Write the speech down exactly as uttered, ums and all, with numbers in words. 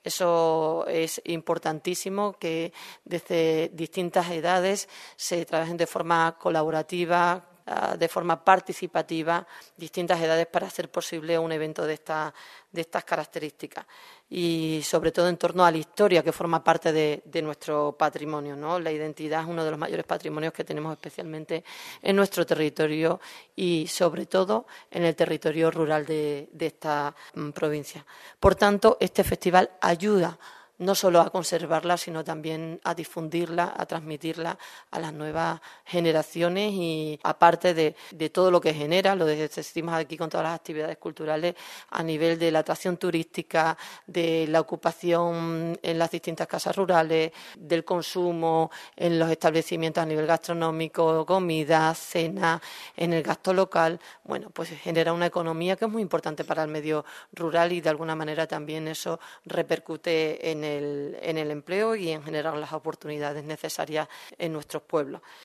Eso es importantísimo, que desde distintas edades se trabajen de forma colaborativa, de forma participativa, distintas edades, para hacer posible un evento de, esta, de estas características, y sobre todo en torno a la historia, que forma parte de, de nuestro patrimonio, ¿no? La identidad es uno de los mayores patrimonios que tenemos, especialmente en nuestro territorio y sobre todo en el territorio rural de, de esta mm, provincia. Por tanto, este festival ayuda no solo a conservarla, sino también a difundirla, a transmitirla a las nuevas generaciones, y aparte de, de todo lo que genera, lo decimos aquí con todas las actividades culturales, a nivel de la atracción turística, de la ocupación en las distintas casas rurales, del consumo en los establecimientos a nivel gastronómico, comida, cena, en el gasto local. Bueno, pues genera una economía que es muy importante para el medio rural, y de alguna manera también eso repercute en el, en el empleo y en generar las oportunidades necesarias en nuestros pueblos.